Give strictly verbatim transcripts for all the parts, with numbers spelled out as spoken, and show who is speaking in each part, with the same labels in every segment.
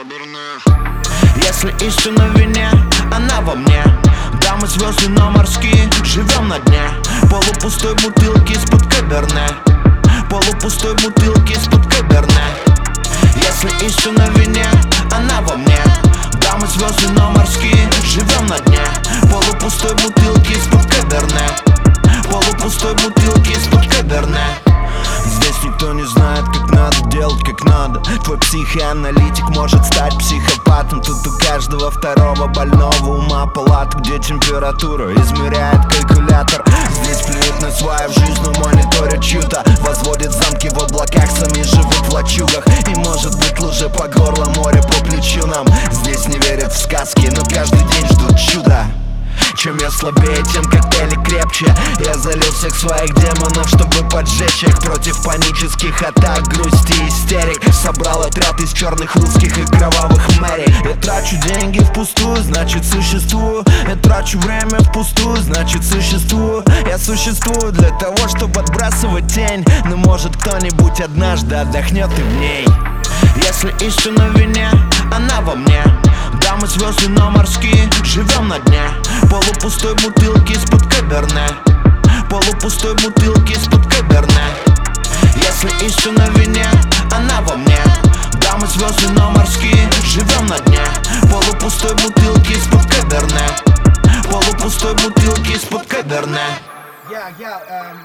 Speaker 1: Если истина в вине, она во мне. Да, мы звезды, но морские, живем на дне полупустой бутылки из-под каберне. Полупустой бутылки из-под каберне. Если истина в вине, она во мне. Да, мы звезды, но морские, живем на дне полупустой бутылки из-под каберне. Полупустой бутылки из-под каберне. Здесь никто не знает, как надо делать, как надо. Твой психоаналитик может стать психопатом. Тут у каждого второго больного ума палата, где температуру измеряет калькулятор. Здесь плюют на сваи в жизнь, но мониторят чью-то. Возводят замки в облаках, сами живут в лачугах. И может быть лужа по горло, море по плечу нам. Здесь не верят в сказки, но каждый день ждут чуда. Чем я слабее, тем коктейли крепче. Я залил всех своих демонов, чтобы поджечь их. Против панических атак, грусти и истерик. Собрал отряд из черных русских и кровавых мэрий. Я трачу деньги впустую, значит существую. Я трачу время впустую, значит существую. Я существую для того, чтобы отбрасывать тень. Но может кто-нибудь однажды отдохнет и в ней. Если истина в вине, она во мне. Да, мы звезды, но морские, живем на дне полупустой бутылки из-под каберне. Полупустой бутылки из-под каберне. Если истина в вине, она во мне. Да, мы звезды, но морские, живем на дне полупустой бутылки из-под каберне. Полупустой бутылки из-под каберне.
Speaker 2: Я, я, эм,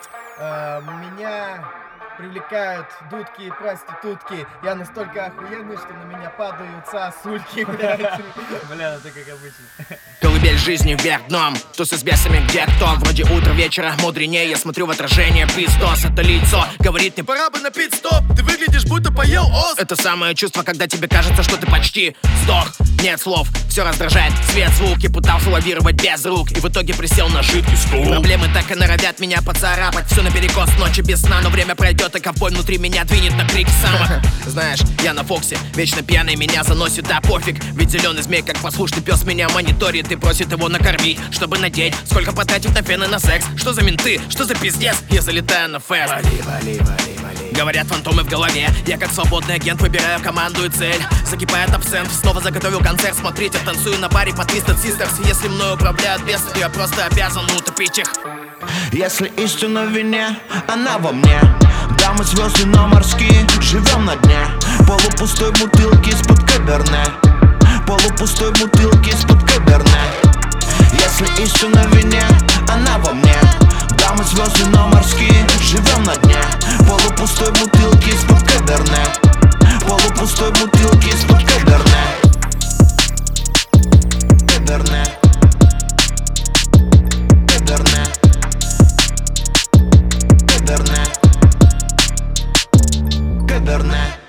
Speaker 2: э, меня привлекают дудки и проститутки. Я настолько охуенный, что на меня падают сосульки. Бля, это как обычно.
Speaker 3: Колыбель жизни вверх дном, тусы с бесами где кто. Вроде утро, вечера, мудренее. Я смотрю в отражение, пиздос. Это лицо говорит мне: пора бы на пит-стоп. Ты выглядишь, будто поел ос. Это самое чувство, когда тебе кажется, что ты почти сдох. Нет слов, все раздражает, свет, звуки. Пытался лавировать без рук и в итоге присел на жидкий стул. Проблемы так и норовят меня поцарапать. Все наперекос, ночи без сна, но время пройдет, и ковбой внутри меня двинет на крик самок. Знаешь, я на Фоксе, вечно пьяный меня заносит, да пофиг. Ведь зеленый змей, как послушный пес, меня мониторит и просит его накормить, чтобы надеть. Сколько потратив на фен и на секс? Что за менты? Что за пиздец? Я залетаю на фест.
Speaker 1: Вали, вали, вали, вали.
Speaker 3: Говорят фантомы в голове. Я как свободный агент выбираю команду и цель. Закипает абсент, снова заготовил концерт. Смотрите, танцую на баре под Twisted Sisters. Если мною управляют бесы, я просто обязан утопить их.
Speaker 1: Если истина в вине, она во мне. Да, мы звезды, но морские, живем на дне полупустой бутылки из-под каберне. Полупустой бутылки из-под каберне. Если истина в вине, она во мне. Да, мы звезды, но морские, живем на дне полупустой бутылки из-под каберне. Полупустой бутылки из-под каберне. Каберне. Каберне. Каберне. Каберне.